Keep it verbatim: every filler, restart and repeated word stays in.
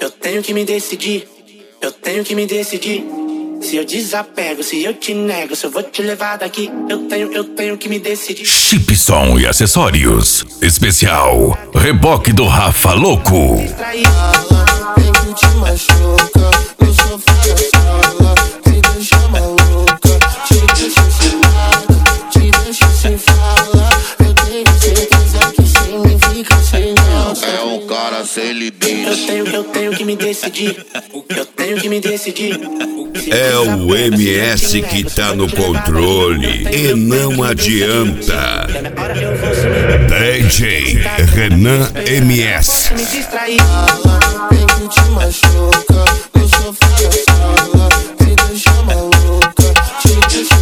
Eu tenho que me decidir, eu tenho que me decidir. Se eu desapego, se eu te nego, se eu vou te levar daqui. Eu tenho, eu tenho que me decidir. Chipson e acessórios. Especial Reboque do Rafa Louco. Vem que te machuca, no sofá da sala, te deixa maluca, te deixa sem nada, te deixa sem fala. Eu tenho certeza que sem mim fica sem graça. É um cara sem libido. Eu tenho, eu tenho que me decidir. Eu tenho que me decidir. É o M S que tá no controle e não adianta. D J Renan M S. Me distrair. Vem que te machuca, no sofá da sala, te deixa maluca, te deixa